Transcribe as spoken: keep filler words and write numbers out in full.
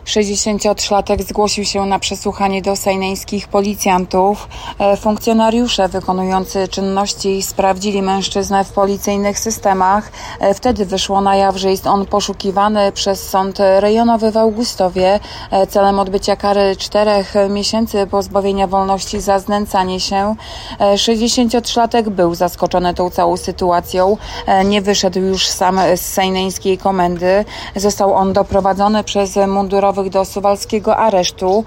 sześćdziesięciotrzylatek zgłosił się na przesłuchanie do sejneńskich policjantów. Funkcjonariusze wykonujący czynności sprawdzili mężczyznę w policyjnych systemach. Wtedy wyszło na jaw, że jest on poszukiwany przez sąd rejonowy w Augustowie celem odbycia kary czterech miesięcy pozbawienia wolności za znęcanie się. sześćdziesięciotrzylatek był zaskoczony tą całą sytuacją. Nie wyszedł już sam z sejneńskiej komendy. Został on doprowadzony przez mundurowych do suwalskiego aresztu.